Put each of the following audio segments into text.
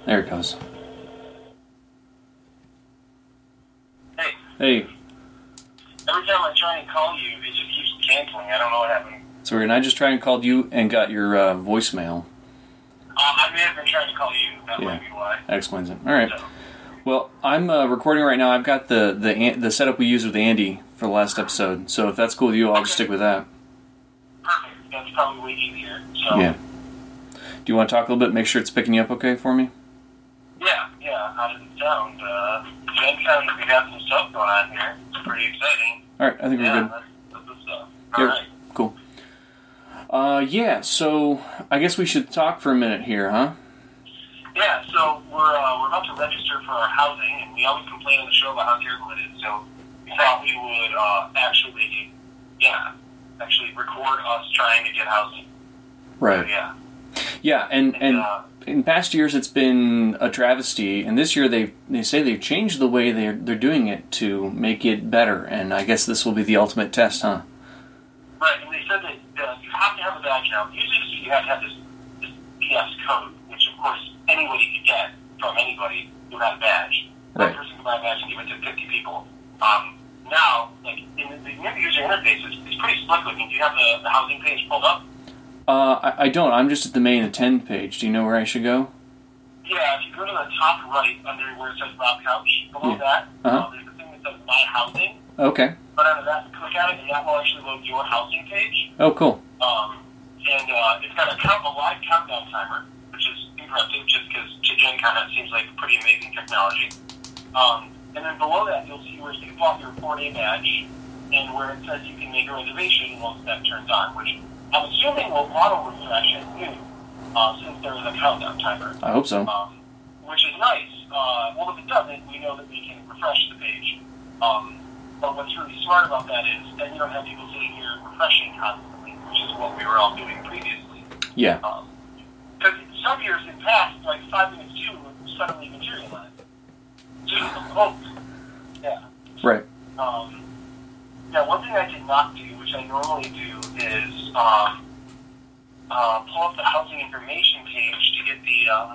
There it goes. Hey. Hey. Every time I try and call you, it just keeps canceling. I don't know what happened. So and I just tried and called you and got your voicemail. I may have been trying to call you. That might be why. That explains it. All right. So. Well, I'm recording right now. I've got the setup we used with Andy for the last episode. So if that's cool with you, I'll just stick with that. Perfect. That's probably way easier. So. Yeah. Do you want to talk a little bit? Make sure it's picking you up okay for me? Yeah. How does it sound? Jen sounds like we got some stuff going on here. It's pretty exciting. All right. I think we're good. That's the stuff. All right. Cool. So I guess we should talk for a minute here, huh? Yeah, so we're about to register for our housing, and we always complain on the show about how terrible it is, so we thought we would actually record us trying to get housing. Right. So, yeah, and in past years it's been a travesty, and this year they say they've changed the way they're doing it to make it better, and I guess this will be the ultimate test, huh? Right, and they said that you have to have a badge now. Usually you have to have this PS code, which of course anybody could get from anybody who had a badge. Right. One person can buy a badge and give it to 50 people. Now, like, in the user interface, it's pretty slick looking. Do you have the housing page pulled up? I don't. I'm just at the main attend page. Do you know where I should go? Yeah, if you go to the top right under where it says Rob Couch, below that, there's a thing that says My Housing. Okay. But under that, click at it, and that will actually load your housing page. Oh, cool. And it's got a live countdown timer, which is impressive just because to Jen kind of seems like pretty amazing technology. And then below that, you'll see where you bought your 4-day badge and where it says you can make a reservation once that turns on, which I'm assuming will auto-refresh at noon since there is a countdown timer. I hope so. Which is nice. Well, if it doesn't, we know that we can refresh the page. But what's really smart about that is then you don't have people sitting here refreshing constantly, which is what we were all doing previously. Yeah. Because some years in past, like 5 minutes to would suddenly materialize. Yeah. Right. Yeah, one thing I did not do, which I normally do, is pull up the housing information page to get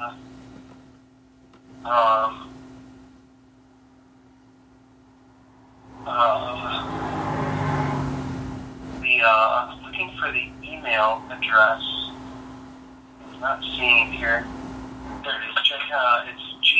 looking for the email address. I'm not seeing it here. There it is. It's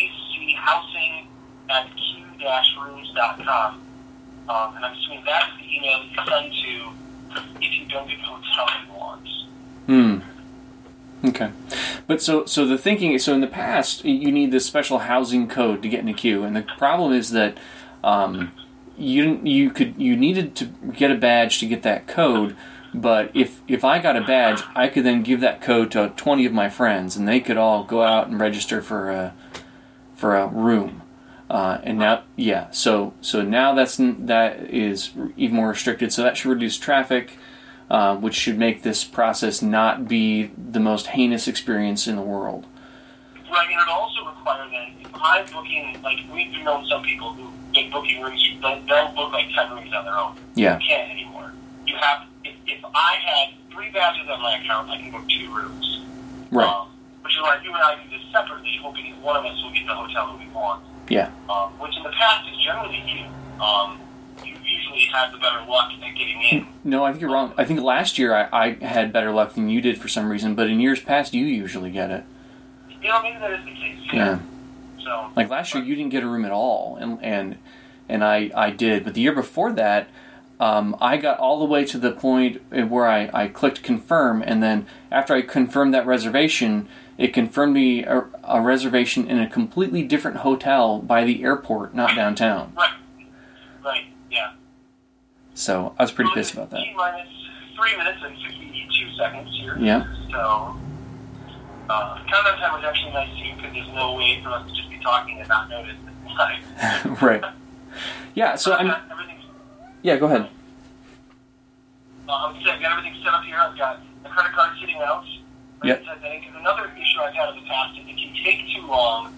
gchousing@q-rooms.com. And I'm assuming that's the email that you send to if you don't get the hotel you want. Okay. But so the thinking is, so in the past, you need this special housing code to get in the queue, and the problem is that you needed to get a badge to get that code, but if I got a badge, I could then give that code to 20 of my friends, and they could all go out and register for a room. And now, so now that is even more restricted. So that should reduce traffic, which should make this process not be the most heinous experience in the world. Right, and it also requires that if I'm booking, like we've known some people who've been booking rooms, they'll book like 10 rooms on their own. Yeah. You can't anymore. You have, if I had 3 badges on my account, I can book 2 rooms. Right. Which is why you and I do this separately, hoping that one of us will get the hotel that we want. Yeah. Which in the past is generally you. You usually had the better luck at getting in. No, I think you're wrong. I think last year I had better luck than you did for some reason, but in years past you usually get it. You know, maybe that is the case. Yeah. So, like last year you didn't get a room at all, and I did. But the year before that, I got all the way to the point where I clicked confirm, and then after I confirmed that reservation, it confirmed me a reservation in a completely different hotel by the airport, not downtown. Right, yeah. So I was pretty pissed about that. T-minus 3 minutes and 52 seconds here. Yeah. So, countdown time was actually nice too, because there's no way for us to just be talking and not notice at the time. Right. Yeah, so I'm... Yeah, go ahead. I've got everything set up here. I've got the credit card sitting out. Yep. Because another issue I've had in the past is if you take too long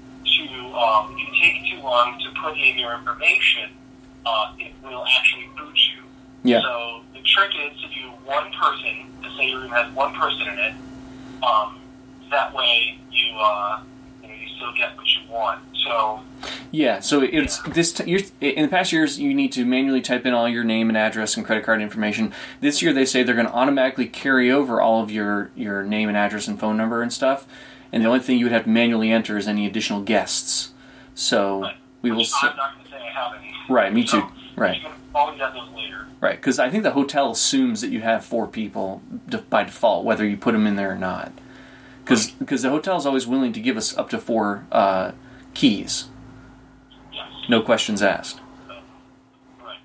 to put in your information, it will actually boot you. Yeah. So the trick is to do one person, to say your room has one person in it. That way you still get what you want. So yeah, so it's in the past years you need to manually type in all your name and address and credit card information. This year they say they're going to automatically carry over all of your name and address and phone number and stuff, and the only thing you would have to manually enter is any additional guests. So right. we will. I'm not going to say I have any. Right, me too. So right. You can always add those later. Right, because I think the hotel assumes that you have 4 people by default, whether you put them in there or not. Because the hotel is always willing to give us up to 4 keys. Yes. No questions asked. Right.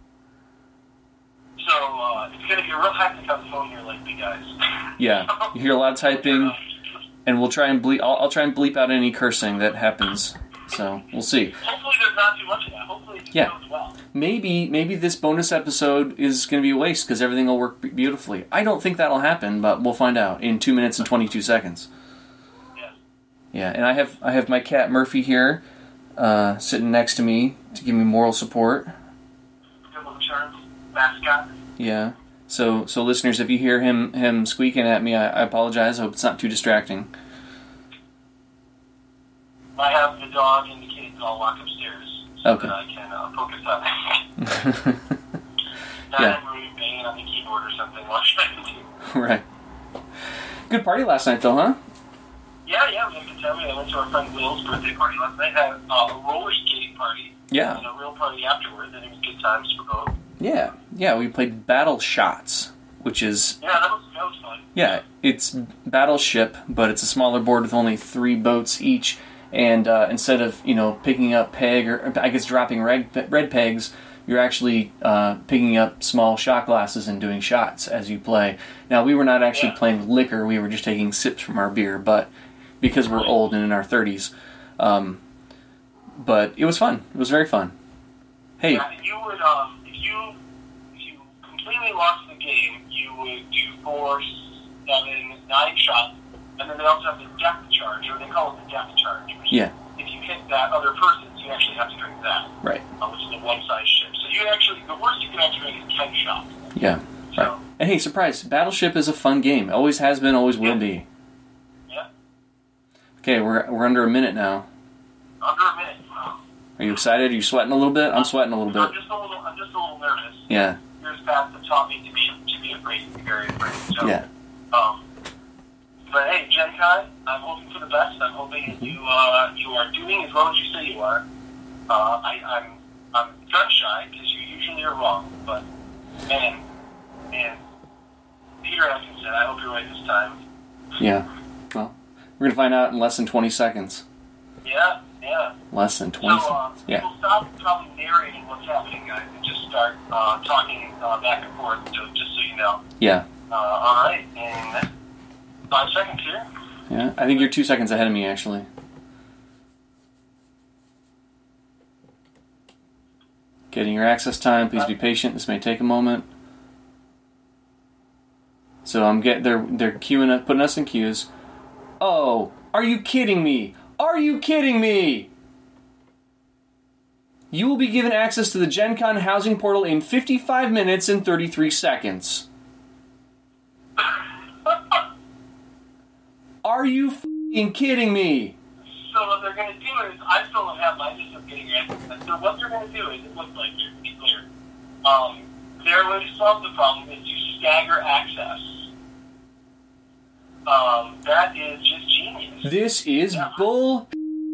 So it's going to be a real hectic on the phone here lately, guys. Yeah, you hear a lot of typing, and we'll try and bleep. I'll try and bleep out any cursing that happens. So we'll see. Hopefully, there's not too much of that. Hopefully, it Yeah. goes well. Maybe this bonus episode is going to be a waste because everything will work beautifully. I don't think that'll happen, but we'll find out in 2 minutes and 22 seconds. Yeah. Yeah, and I have my cat Murphy here, sitting next to me to give me moral support. Good little charms, mascot. Yeah. So listeners, if you hear him squeaking at me, I apologize. I hope it's not too distracting. I have the dog and the kids all locked upstairs, so Okay. that I can focus on that. Not Yeah. really banging on the keyboard or something while trying to. Right. Good party last night, though, huh? Yeah, we had a good time. I went to our friend Will's birthday party last night. Had a roller skating party. Yeah. And a real party afterwards, and it was good times for both. Yeah. We played Battle Shots, which is Yeah, that was fun. it's Battleship, but it's a smaller board with only 3 boats each. And instead of picking up peg or I guess dropping red pegs, you're actually picking up small shot glasses and doing shots as you play. Now we were not actually playing with liquor; we were just taking sips from our beer. But because we're old and in our 30s, but it was fun. It was very fun. Hey, Yeah, you would if you completely lost the game, you would do 4, 7, 9 shots. And then they also have the depth charge, or they call it the depth charge. Which Yeah. If you hit that other person, you actually have to drink that. Right. Which is a one-size ship. So the worst you can actually make is 10 shots. Yeah. So, Right. And hey, surprise! Battleship is a fun game. Always has been. Always will be. Yeah. Okay, we're under a minute now. Under a minute. Wow. Are you excited? Are you sweating a little bit? I'm sweating a little I'm bit. just a little nervous. Yeah. Years past have taught me to be afraid, to be very afraid. So, Yeah. But hey, Gen Con, I'm hoping for the best. I'm hoping that you are doing as well as you say you are. I'm gun shy because you usually are wrong, but man, Peter Atkins said, I hope you're right this time. Yeah. Well, we're gonna find out in less than 20 seconds. Yeah. Less than 20 seconds. Yeah. We'll stop probably narrating what's happening, guys, and just start talking back and forth, just so you know. Yeah. All right, and 5 seconds here. Yeah. I think you're 2 seconds ahead of me, actually. Getting your access time. Please be patient. This may take a moment. So they're queuing up, putting us in queues. Oh, are you kidding me? Are you kidding me? You will be given access to the Gen Con housing portal in 55 minutes and 33 seconds. Are you f***ing kidding me? So what they're going to do is, I still don't have my system getting access. So what they're going to do is, it looks like, to be clear, their way to solve the problem is to stagger access. That is just genius. This is bull.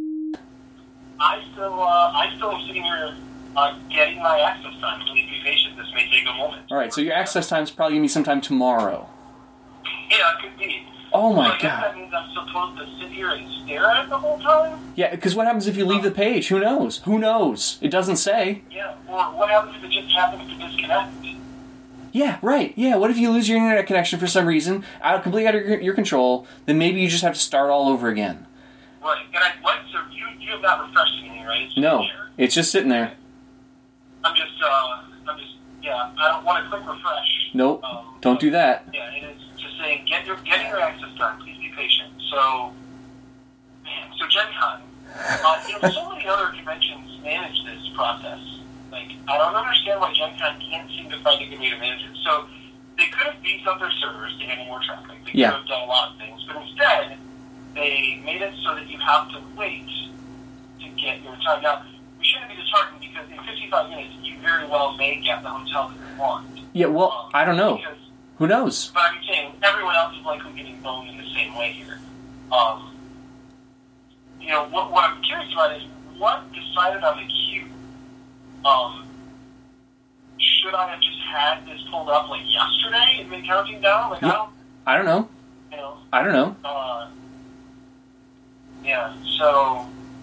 I still am sitting here getting my access time. Please be patient. This may take a moment. All right, so your access time is probably going to be sometime tomorrow. Yeah, it could be. Oh my so I guess god. that means I'm supposed to sit here and stare at it the whole time? Yeah, because what happens if you leave the page? Who knows? Who knows? It doesn't say. Yeah, or what happens if it just happens to disconnect? Yeah, right. Yeah, what if you lose your internet connection for some reason, completely out of your control, then maybe you just have to start all over again. Right, and I'd like to, you have not refreshed anything, right? It's just No, here. it's just sitting there. I'm just, I don't want to click refresh. Nope, don't do that. Yeah, it is just saying, get your access time, please be patient. So, man, Gen Con, so many other conventions manage this process. Like, I don't understand why Gen Con can't seem to find a good way to manage it. So, they could have beefed up their servers to handle more traffic. They could have done a lot of things, but instead, they made minutes so that you have to wait to get your time. Now, we shouldn't be disheartened because in 55 minutes, you very well may get the hotel that you want. Yeah, well, I don't know. Because, who knows? but I'm saying everyone else is likely getting boned in the same way here. What I'm curious about is what decided on the queue. Should I have just had this pulled up like yesterday and been counting down? Like, I don't know. I don't know. Yeah, so...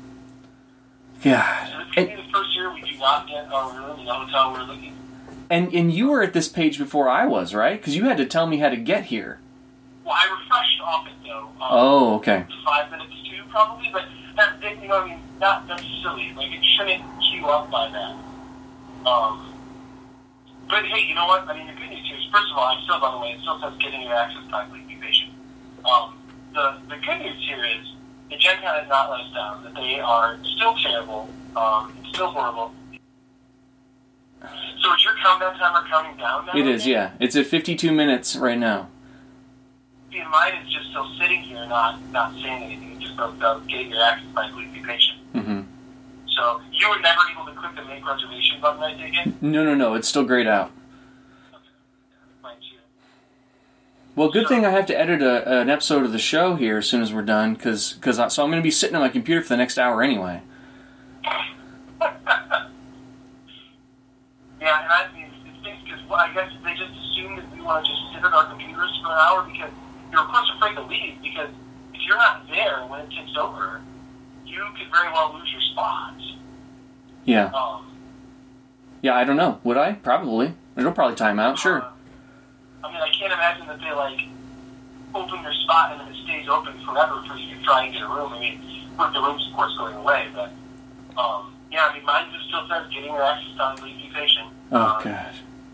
Yeah. So this could be the first year we do not get our room in the hotel we're looking. And you were at this page before I was, right? Because you had to tell me how to get here. Well, I refreshed off it, though. Oh, okay. 5 minutes too, probably, but that's silly. Like, it shouldn't queue up by that. But hey, you know what? I mean, the good news here is, first of all, it still says getting your access time, please be patient. The good news here is that Gen Con has not let us down, that they are still terrible, it's still horrible. So is your countdown timer counting down now? It is, yeah. It's at 52 minutes right now. See, mine is just still sitting here, not saying anything. It just about getting your access time, please be patient. Mm-hmm. So you were never able to click the make reservation button, I take it? No. It's still grayed out. Okay. Mine too. Well, good thing I have to edit an episode of the show here as soon as we're done, so I'm going to be sitting on my computer for the next hour anyway. Yeah, and I mean, it's because I guess they just assume that we want to just sit at our computers for an hour because you're of course afraid to leave because if you're not there when it ticks over, you could very well lose your spots. Yeah. Yeah, I don't know. Would I? Probably. It'll probably time out, sure. I mean, I can't imagine that they, open your spot and then it stays open forever for you to try and get a room. I mean, with the rooms, of course, going away, but, yeah, I mean, mine just still says getting your access time, please be patient. Oh, God.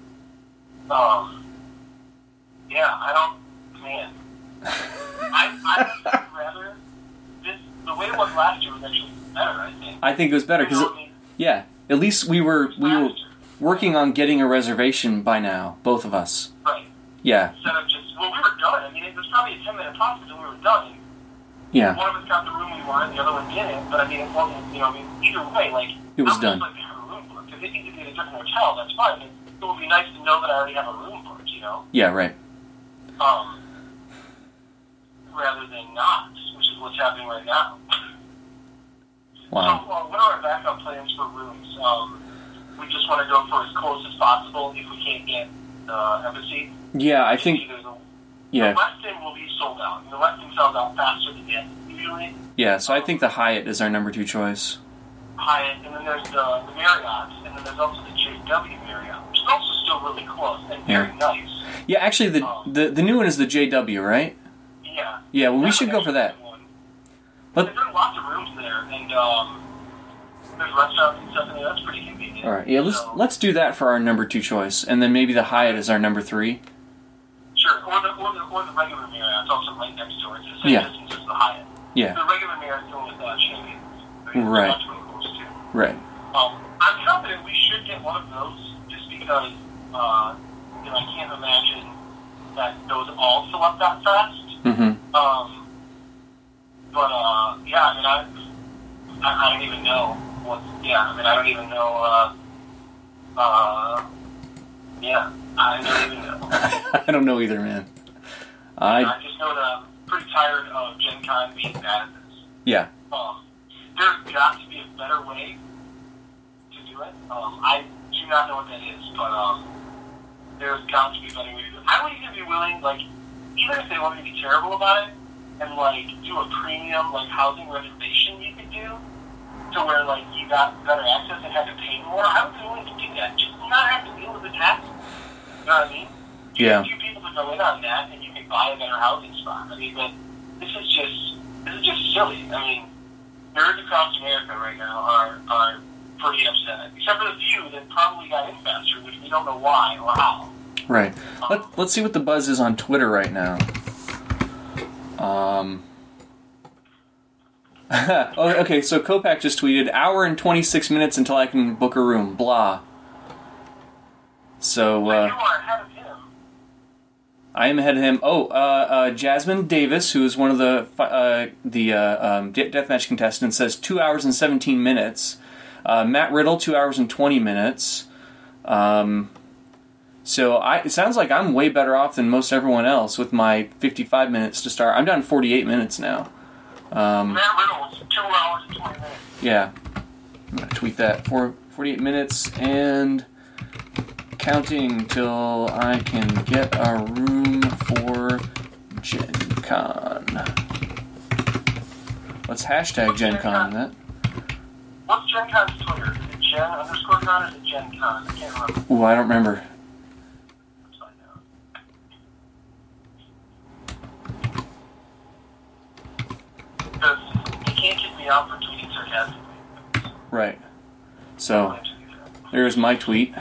Yeah, I would rather, the way it was last year was actually better, I think. I think it was better, because, yeah, at least we were working on getting a reservation by now, both of us. Right. Yeah. Instead of just, we were done. I mean, it was probably a 10-minute process and we were done. Yeah. One of us got the room we wanted, the other one didn't, but I mean, it wasn't, either way, it was done. I would just like to have a room booked. If it needs to be at a different hotel, that's fine, but it would be nice to know that I already have a room booked, Yeah, right. Rather than not, which is what's happening right now. Wow. So, what are our backup plans for rooms? We just want to go for as close as possible if we can't get the embassy. Yeah, I think... The Westin will be sold out. The Westin sells out faster than that, usually. Yeah, so I think the Hyatt is our number 2 choice. Hyatt, and then there's the Marriott, and then there's also the JW Marriott, which is also still really close and very nice. Yeah, actually, the new one is the JW, right? Yeah. Yeah, well, we should go for that. There's lots of rooms there, and there's restaurants and stuff in there. That's pretty convenient. All right, yeah, let's do that for our number 2 choice, and then maybe the Hyatt is our number 3. Sure, or the regular Marriott. It's also right next door. It's the same distance as the Hyatt. Yeah. The regular Marriott's going with Champions. Right. Right. I'm confident we should get one of those, just because I can't imagine that those all fill up that fast. Mm-hmm. But yeah, I mean, I don't even know what. Yeah, I mean, I don't even know. Yeah, I don't even know. I don't know either, man. I just know that I'm pretty tired of Gen Con being bad at this. Yeah. There's got to be a better way to do it. I do not know what that is, but there's got to be a better way to do it. I would even be willing, even if they wanted to be terrible about it, and do a premium housing reservation you could do, to where you got better access and had to pay more. I would be willing to do that, just not have to deal with the tax. You know what I mean? Yeah. You get 2 people to go in on that, and you can buy a better housing spot. I mean, but this is just silly. I mean, nerds across America right now are pretty upset, except for the few that probably got in faster, which we don't know why or how. Right. Let's see what the buzz is on Twitter right now. Okay, so Kopak just tweeted, hour and 26 minutes until I can book a room, blah. So, you are ahead of him. I am ahead of him. Jasmine Davis, who is one of the deathmatch contestants, says 2 hours and 17 minutes. Matt Riddle, 2 hours and 20 minutes. So it sounds like I'm way better off than most everyone else with my 55 minutes to start. I'm down to 48 minutes now. Matt Riddle is 2 hours and 20 minutes. Yeah. I'm going to tweet that. 48 minutes and counting till I can get a room for Gen Con. Let's hashtag Gen Con that. What's Gen Con's Twitter? Is it Gen_Con or is it Gen Con? I can't remember. Ooh, I don't remember. Let's find out. Because you can't kick me out for tweeting sarcastically. Right. So, there's my tweet.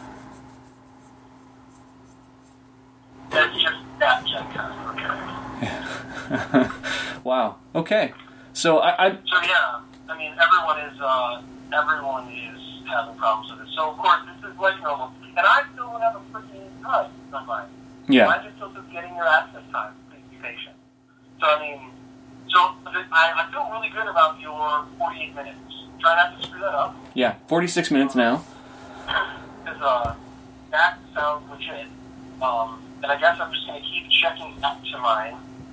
That's just that Gen Con, okay. Wow. Okay. So, So yeah, I mean, everyone is having problems with it. So of course, this is like normal. And I still don't have a freaking time on mine. yeah. Mine just still says getting your access time. Please be patient. So I mean, I feel really good about your 48 minutes. Try not to screw that up. Yeah. 46 minutes now. Because that sounds legit. And I guess I'm just going to keep checking back to mine.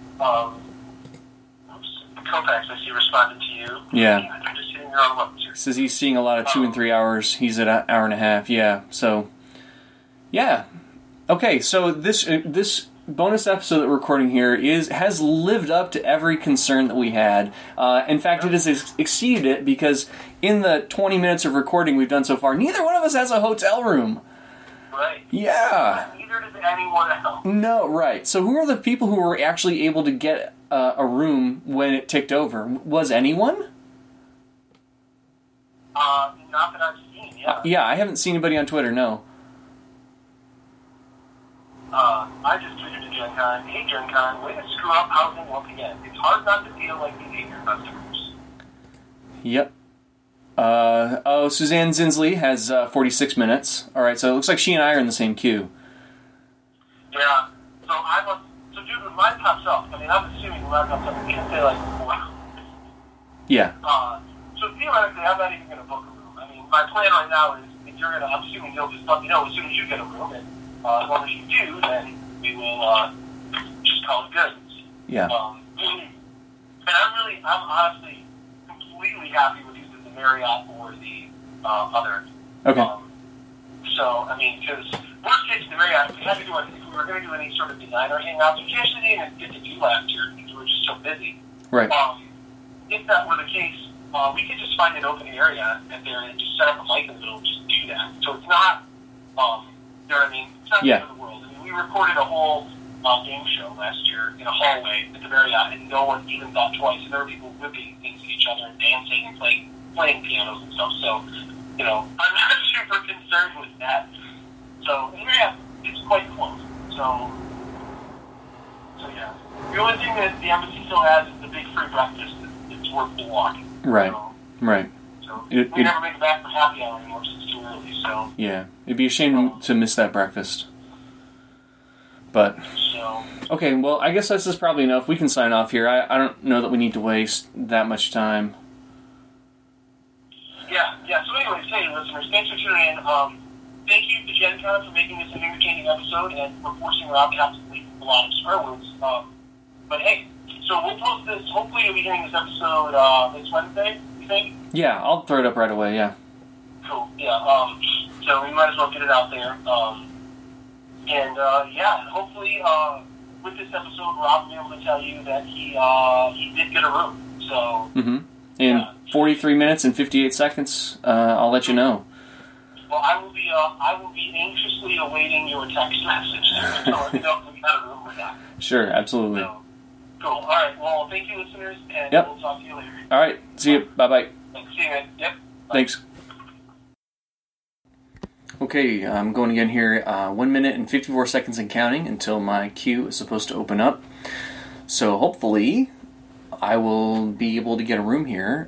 Kopax, I see, responded to you. Yeah. I'm just hitting your own buttons here. Says he's seeing a lot of 2 and 3 hours. He's at an hour and a half. Yeah. So, yeah. Okay. So this bonus episode that we're recording here has lived up to every concern that we had. In fact, it has exceeded it because in the 20 minutes of recording we've done so far, neither one of us has a hotel room. Right. Yeah. Neither does anyone else. No, right. So who are the people who were actually able to get a room when it ticked over? Was anyone? Not that I've seen, yeah. Yeah, I haven't seen anybody on Twitter, no. I just tweeted to Gen Con, hey Gen Con, way to screw up housing once again. It's hard not to feel like you hate your customers. Yep. Suzanne Zinsley has 46 minutes. Alright, so it looks like she and I are in the same queue. Yeah, so dude, when mine pops up, I mean, I'm assuming when mine pops up, we can say like, wow. Yeah. So theoretically, I'm not even going to book a room. I mean, my plan right now is, if you're going to, I'm assuming you'll just let me know as soon as you get a room, and as long as you do, then we will just call it good. Yeah. And I'm honestly completely happy with either the Marriott or the other. Okay. So, I mean, because worst case, the Marriott, if we were going to do any sort of designer hangouts, which we actually didn't get to do last year because we were just so busy. Right. If that were the case, we could just find an open area at there and just set up a mic in the middle and just do that. So it's not, you know what I mean? It's not the end of the world. I mean, we recorded a whole game show last year in a hallway at the Marriott, and no one even thought twice. And there were people whipping things at each other and dancing and playing pianos and stuff. So, you know, I'm not super concerned with that. So, yeah, it's quite close. So yeah. The only thing that the embassy still has is the big free breakfast. It's worth the walk. Right. So, right. So we never make it back for happy hour anymore since it's too early. So yeah, it'd be a shame to miss that breakfast. But okay, well, I guess this is probably enough. We can sign off here. I don't know that we need to waste that much time. Yeah. So anyways, hey listeners, thanks for tuning in. Thank you to Gen Con for making this an entertaining episode and for forcing Rob to have to leave a lot of swear words. But hey, so we'll post this. Hopefully, you'll be hearing this episode next Wednesday. You think? Yeah, I'll throw it up right away. Yeah. Cool. Yeah. So we might as well get it out there. And hopefully, with this episode, Rob will be able to tell you that he did get a room. So. Mm-hmm. In 43 minutes and 58 seconds, I'll let you know. Well, I will be anxiously awaiting your text message to let me know if we got a room or not. Sure, absolutely. So, cool. All right. Well, thank you, listeners, and we'll talk to you later. All right. See you. Bye-bye. See you, man. Yep. Bye. Thanks. Okay, I'm going again here. 1 minute and 54 seconds and counting until my queue is supposed to open up. So hopefully I will be able to get a room here.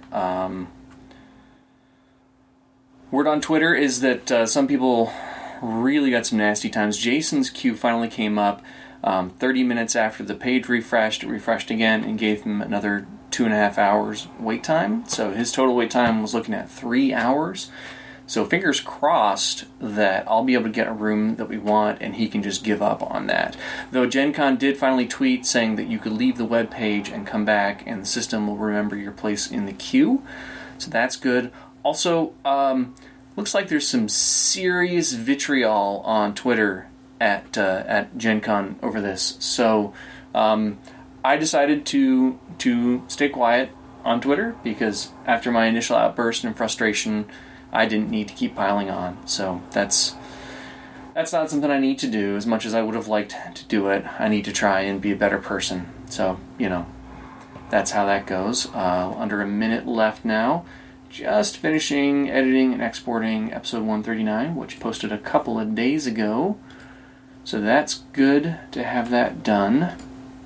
Word on Twitter is that some people really got some nasty times. Jason's queue finally came up. 30 minutes after the page refreshed, it refreshed again and gave him another 2.5 hours wait time. So his total wait time was looking at 3 hours. So fingers crossed that I'll be able to get a room that we want and he can just give up on that. Though Gen Con did finally tweet saying that you could leave the web page and come back and the system will remember your place in the queue. So that's good. Also, looks like there's some serious vitriol on Twitter at Gen Con over this. So I decided to stay quiet on Twitter because after my initial outburst and frustration, I didn't need to keep piling on. So that's not something I need to do as much as I would have liked to do it. I need to try and be a better person. So, that's how that goes. Under a minute left now. Just finishing editing and exporting episode 139, which posted a couple of days ago. So that's good to have that done.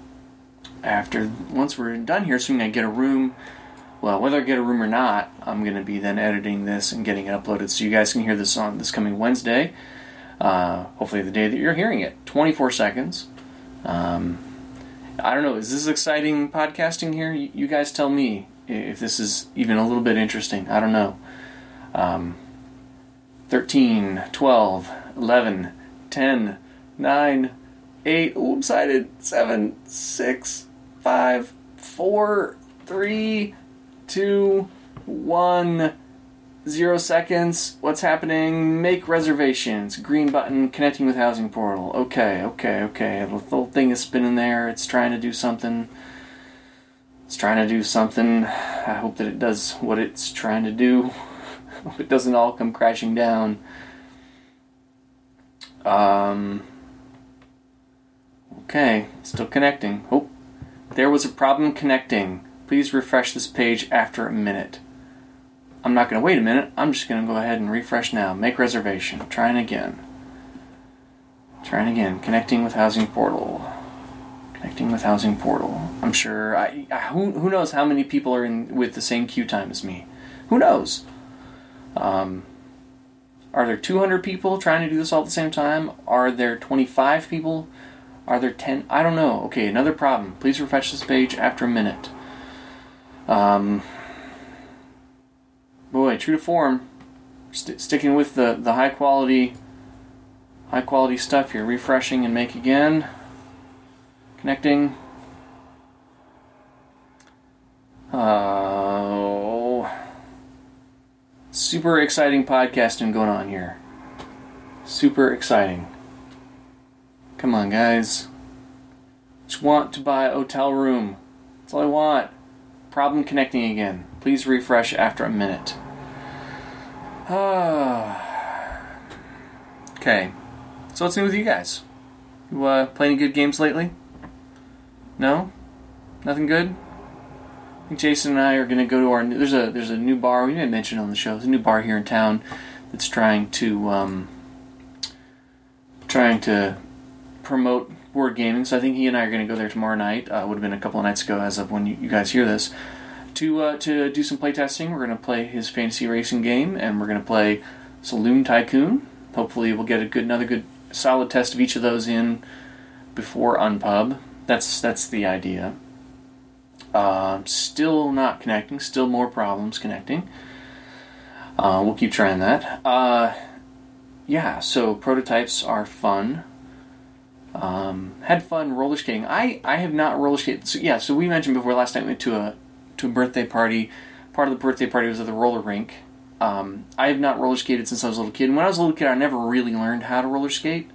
Once we're done here, assuming I get a room, well, whether I get a room or not, I'm going to be then editing this and getting it uploaded so you guys can hear this on this coming Wednesday. Hopefully the day that you're hearing it. 24 seconds. I don't know, is this exciting podcasting here? You guys tell me if this is even a little bit interesting. I don't know. 13, 12, 11, 10, 9, 8, I'm excited, 7, 6, 5, 4, 3, 2, 1, 0 seconds. What's happening? Make reservations. Green button, connecting with housing portal. Okay. The little thing is spinning there. It's trying to do something. I hope that it does what it's trying to do. I hope it doesn't all come crashing down. Okay, still connecting. Oh, there was a problem connecting. Please refresh this page after a minute. I'm not going to wait a minute. I'm just going to go ahead and refresh now. Make reservation. Trying again. Connecting with housing portal. I'm sure. Who knows how many people are in with the same queue time as me? Who knows? Are there 200 people trying to do this all at the same time? Are there 25 people? Are there 10? I don't know. Okay, another problem. Please refresh this page after a minute. Boy, true to form. Sticking with the high quality stuff here. Refreshing and make again. Connecting. Oh, super exciting podcasting going on here. Super exciting. Come on, guys. Just want to buy a hotel room. That's all I want. Problem connecting again. Please refresh after a minute. Okay. So what's new with you guys? You play any good games lately? No? Nothing good? I think Jason and I are going to go to our... There's a new bar, we may have mentioned on the show, there's a new bar here in town that's trying to promote board gaming, so I think he and I are going to go there tomorrow night. It would have been a couple of nights ago as of when you guys hear this. To do some playtesting. We're going to play his fantasy racing game, and we're going to play Saloon Tycoon. Hopefully we'll get another good solid test of each of those in before Unpub. That's the idea. Still not connecting. Still more problems connecting. We'll keep trying that. So prototypes are fun. Had fun roller skating. I have not roller skated. So we mentioned before last night we went to a birthday party. Part of the birthday party was at the roller rink. I have not roller skated since I was a little kid. And when I was a little kid, I never really learned how to roller skate.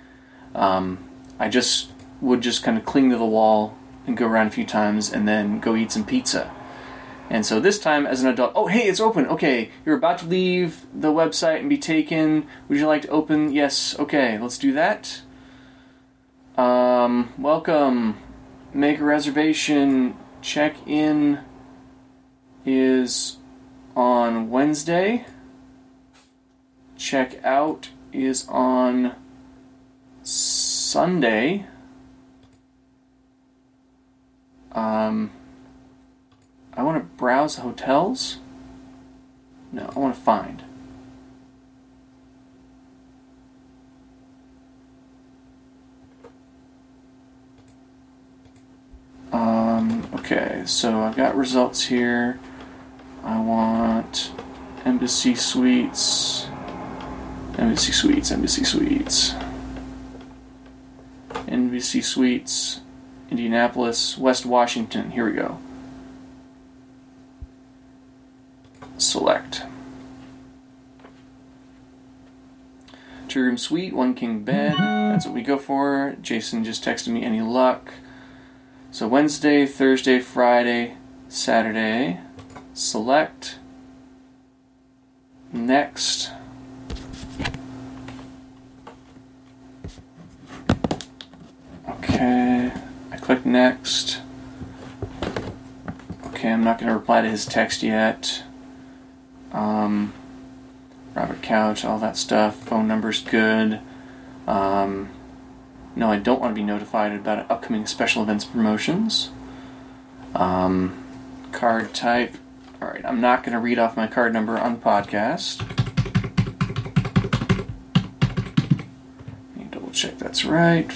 I just would kind of cling to the wall and go around a few times and then go eat some pizza. And so this time as an adult, oh hey, it's open. Okay, you're about to leave the website and be taken. Would you like to open? Yes. Okay, let's do that. Welcome. Make a reservation. Check-in is on Wednesday. Check-out is on Sunday. I want to browse hotels. No, I want to find. Okay, so I've got results here. I want Embassy Suites. Embassy Suites. Indianapolis, West Washington. Here we go. Select. 2-room suite, 1 king bed. That's what we go for. Jason just texted me any luck. So Wednesday, Thursday, Friday, Saturday. Select. Next. Okay. I click next. Okay, I'm not going to reply to his text yet. Robert Couch, all that stuff. Phone number's good. No, I don't want to be notified about upcoming special events promotions. Card type. Alright, I'm not going to read off my card number on the podcast. Let me double check that's right.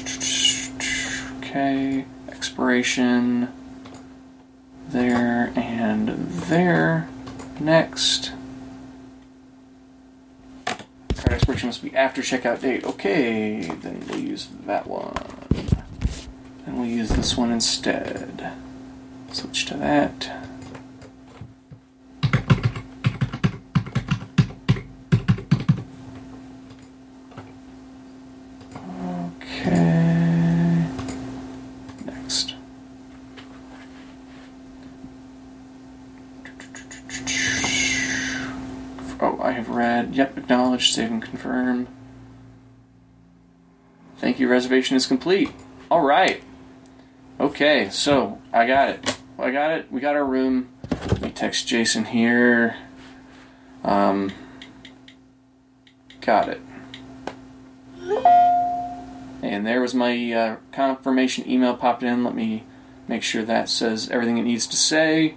Okay. Expiration. There and there. Next. Card expiration must be after checkout date. Okay, then we'll use that one. And we'll use this one instead. Switch to that. Okay. Next. Oh, I have read. Yep, acknowledge, save and confirm. Thank you, reservation is complete. Alright. Okay, so I got it. We got our room. Let me text Jason here. Got it. And there was my confirmation email popped in. Let me make sure that says everything it needs to say.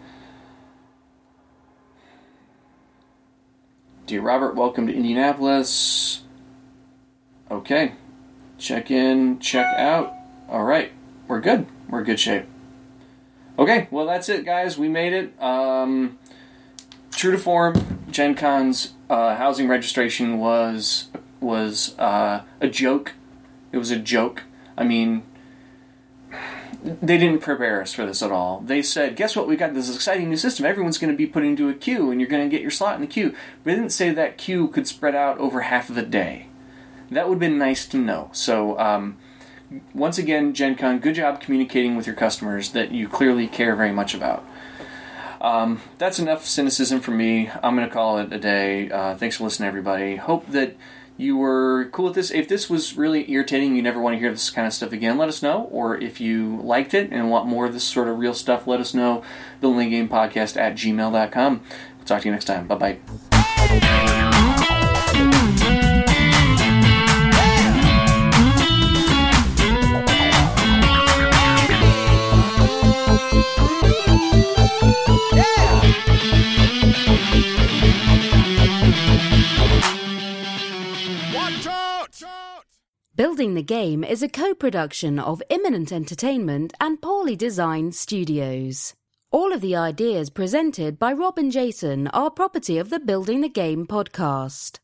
Dear Robert, welcome to Indianapolis. Okay. Check in, check out. Alright, we're good. We're in good shape. Okay, well that's it, guys. We made it. True to form, Gen Con's housing registration was a joke. It was a joke. I mean, they didn't prepare us for this at all. They said, guess what, we got this exciting new system. Everyone's going to be put into a queue, and you're going to get your slot in the queue. But they didn't say that queue could spread out over half of a day. That would have been nice to know. So, once again, Gen Con, good job communicating with your customers that you clearly care very much about. That's enough cynicism from me. I'm going to call it a day. Thanks for listening, everybody. Hope that you were cool with this. If this was really irritating, you never want to hear this kind of stuff again, let us know. Or if you liked it and want more of this sort of real stuff, let us know. buildinggamepodcast@gmail.com. We'll talk to you next time. Bye-bye. Building the Game is a co-production of Imminent Entertainment and Poorly Designed Studios. All of the ideas presented by Rob and Jason are property of the Building the Game podcast.